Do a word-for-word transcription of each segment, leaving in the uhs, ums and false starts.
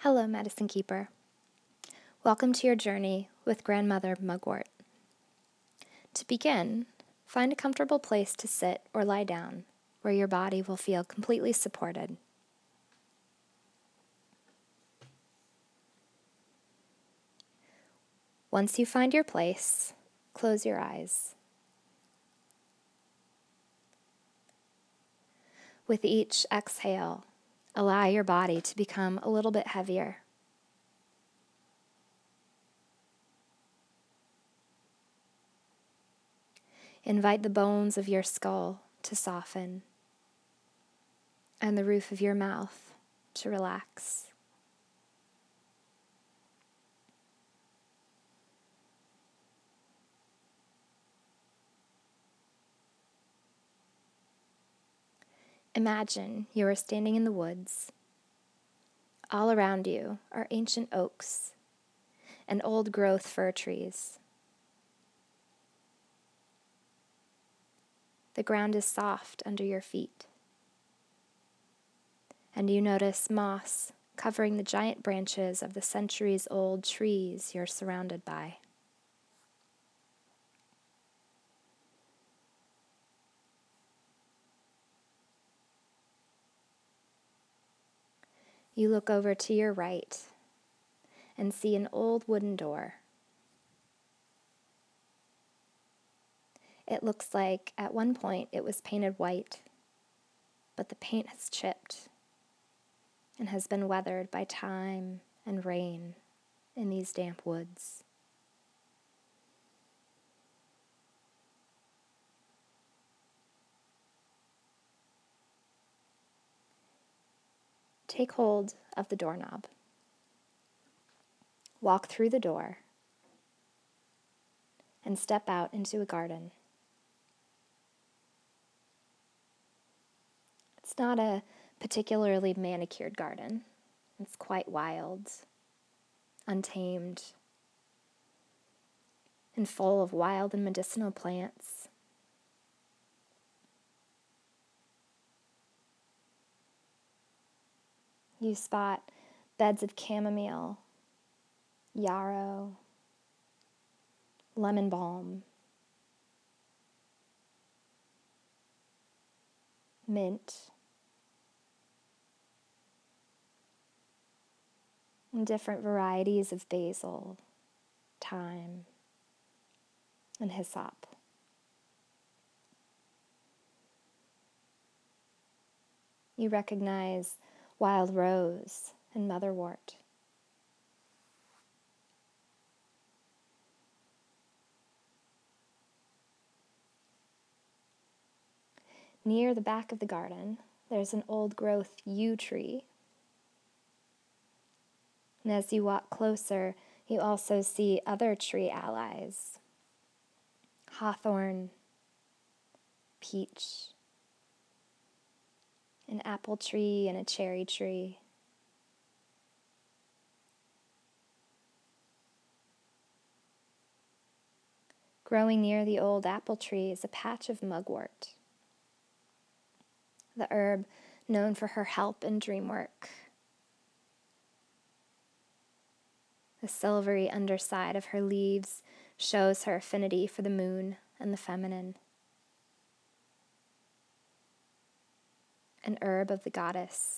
Hello, Medicine Keeper. Welcome to your journey with Grandmother Mugwort. To begin, find a comfortable place to sit or lie down where your body will feel completely supported. Once you find your place, close your eyes. With each exhale, allow your body to become a little bit heavier. Invite the bones of your skull to soften and the roof of your mouth to relax. Imagine you are standing in the woods. All around you are ancient oaks and old-growth fir trees. The ground is soft under your feet, and you notice moss covering the giant branches of the centuries-old trees you're surrounded by. You look over to your right and see an old wooden door. It looks like at one point it was painted white, but the paint has chipped and has been weathered by time and rain in these damp woods. Take hold of the doorknob. Walk through the door and step out into a garden. It's not a particularly manicured garden. It's quite wild, untamed, and full of wild and medicinal plants. You spot beds of chamomile, yarrow, lemon balm, mint, and different varieties of basil, thyme, and hyssop. You recognize wild rose and motherwort. Near the back of the garden, there's an old-growth yew tree. And as you walk closer, you also see other tree allies: hawthorn, peach, an apple tree, and a cherry tree. Growing near the old apple tree is a patch of mugwort, the herb known for her help in dream work. The silvery underside of her leaves shows her affinity for the moon and the feminine. An herb of the goddess.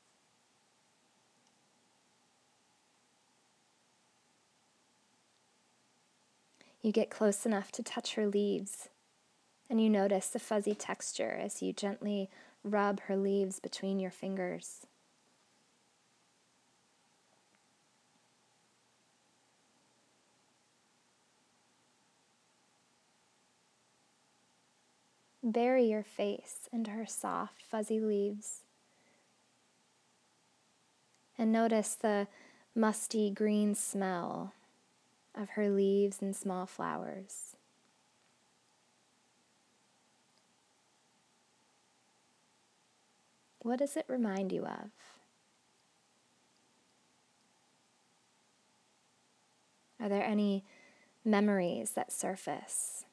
You get close enough to touch her leaves, and you notice the fuzzy texture as you gently rub her leaves between your fingers. Bury your face into her soft, fuzzy leaves, and notice the musty green smell of her leaves and small flowers. What does it remind you of? Are there any memories that surface?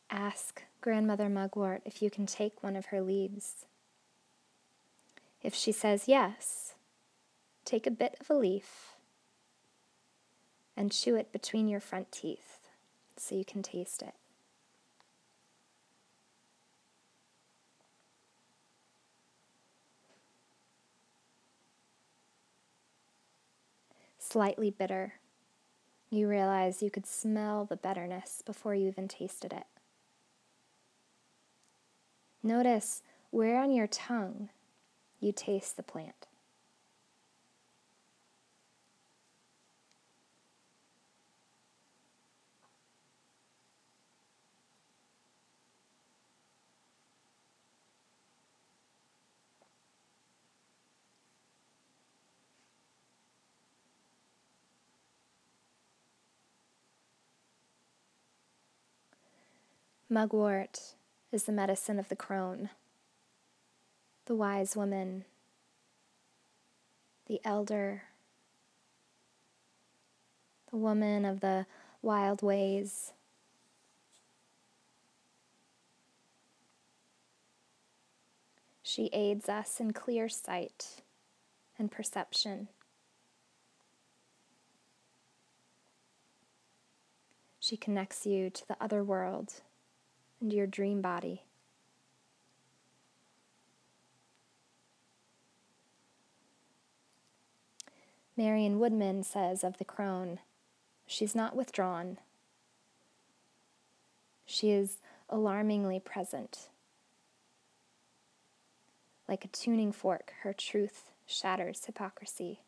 Ask Grandmother Mugwort if you can take one of her leaves. If she says yes, take a bit of a leaf and chew it between your front teeth so you can taste it. Slightly bitter. You realize you could smell the bitterness before you even tasted it. Notice where on your tongue you taste the plant. Mugwort is the medicine of the crone, the wise woman, the elder, the woman of the wild ways. She aids us in clear sight and perception. She connects you to the other world and your dream body. Marion Woodman says of the crone, she's not withdrawn. She is alarmingly present. Like a tuning fork, her truth shatters hypocrisy.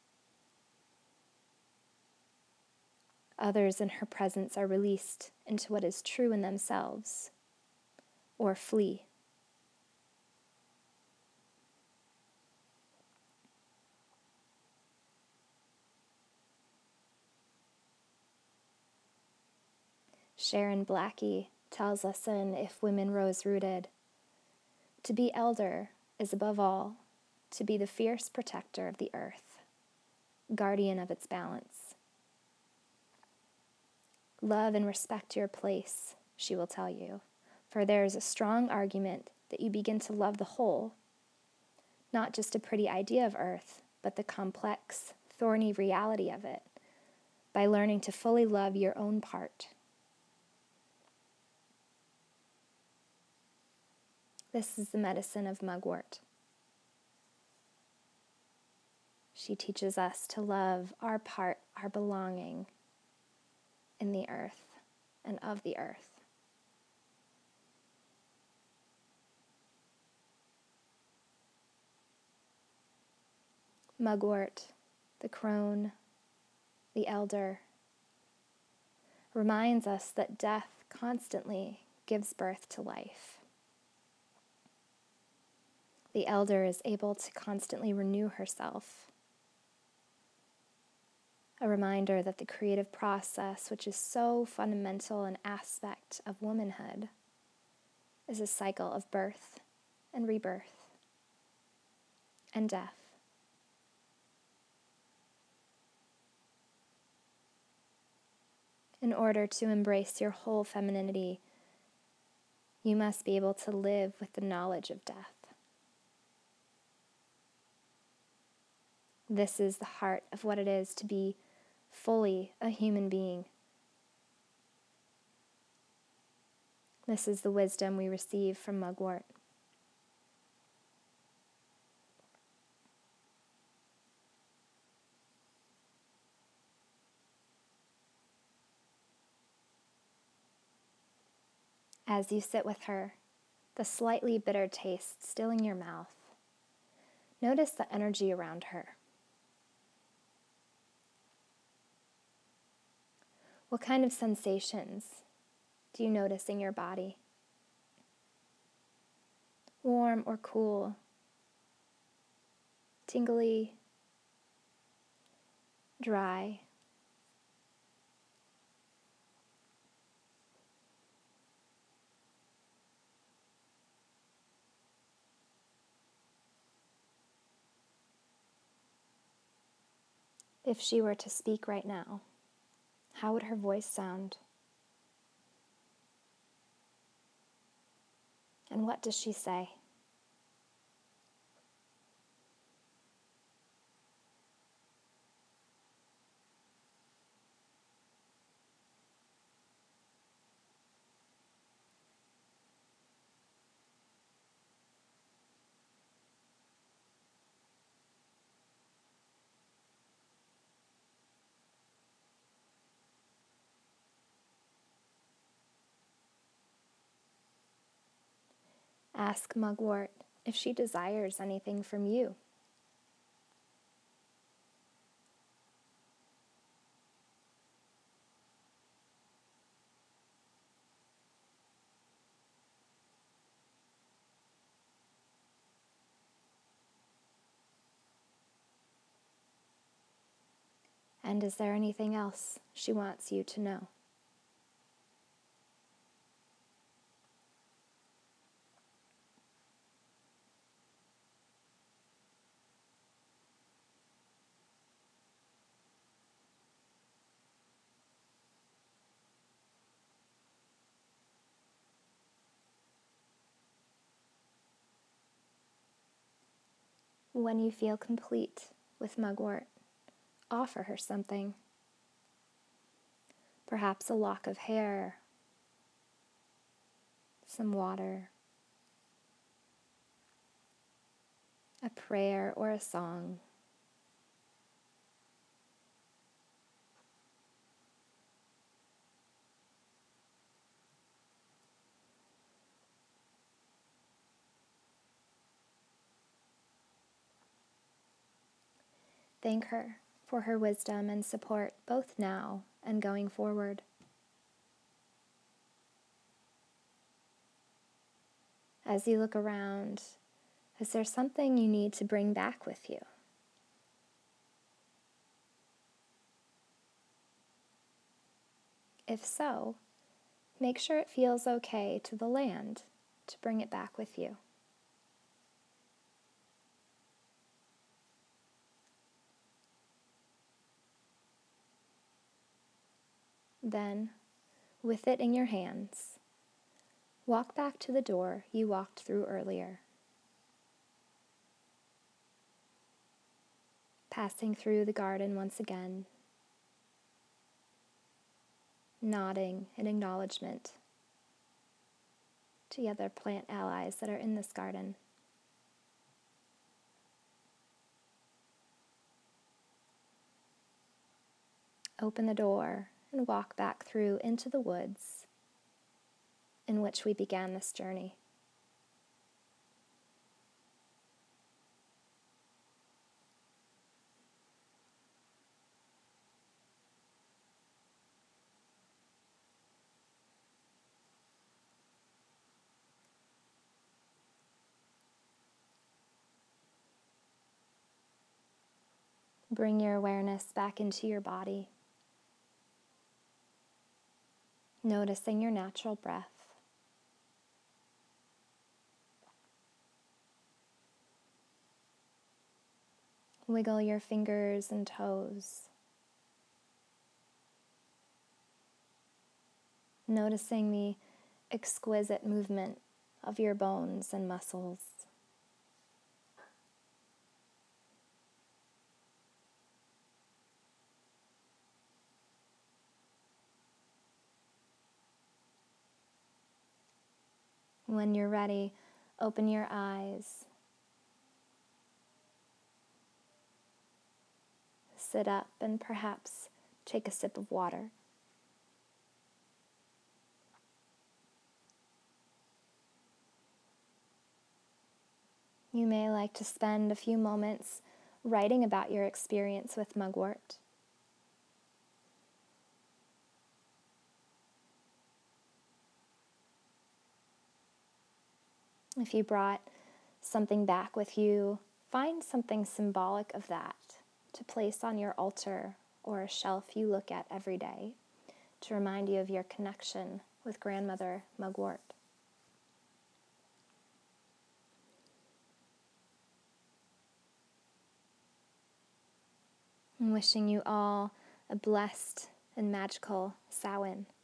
Others in her presence are released into what is true in themselves, or flee. Sharon Blackie tells us in If Women Rose Rooted, to be elder is above all to be the fierce protector of the earth, guardian of its balance. Love and respect your place, she will tell you, for there is a strong argument that you begin to love the whole, not just a pretty idea of earth, but the complex, thorny reality of it, by learning to fully love your own part. This is the medicine of Mugwort. She teaches us to love our part, our belonging in the earth and of the earth. Mugwort, the crone, the elder, reminds us that death constantly gives birth to life. The elder is able to constantly renew herself. A reminder that the creative process, which is so fundamental an aspect of womanhood, is a cycle of birth and rebirth and death. In order to embrace your whole femininity, you must be able to live with the knowledge of death. This is the heart of what it is to be fully a human being. This is the wisdom we receive from Mugwort. As you sit with her, the slightly bitter taste still in your mouth, notice the energy around her. What kind of sensations do you notice in your body? Warm or cool? Tingly? Dry? If she were to speak right now, how would her voice sound? And what does she say? Ask Mugwort if she desires anything from you. And is there anything else she wants you to know? When you feel complete with Mugwort, offer her something. Perhaps a lock of hair, some water, a prayer or a song. Thank her for her wisdom and support both now and going forward. As you look around, is there something you need to bring back with you? If so, make sure it feels okay to the land to bring it back with you. Then, with it in your hands, walk back to the door you walked through earlier. Passing through the garden once again, nodding in acknowledgement to the other plant allies that are in this garden. Open the door and walk back through into the woods in which we began this journey. Bring your awareness back into your body, noticing your natural breath. Wiggle your fingers and toes, noticing the exquisite movement of your bones and muscles. When you're ready, open your eyes. Sit up and perhaps take a sip of water. You may like to spend a few moments writing about your experience with Mugwort. If you brought something back with you, find something symbolic of that to place on your altar or a shelf you look at every day to remind you of your connection with Grandmother Mugwort. I'm wishing you all a blessed and magical Samhain.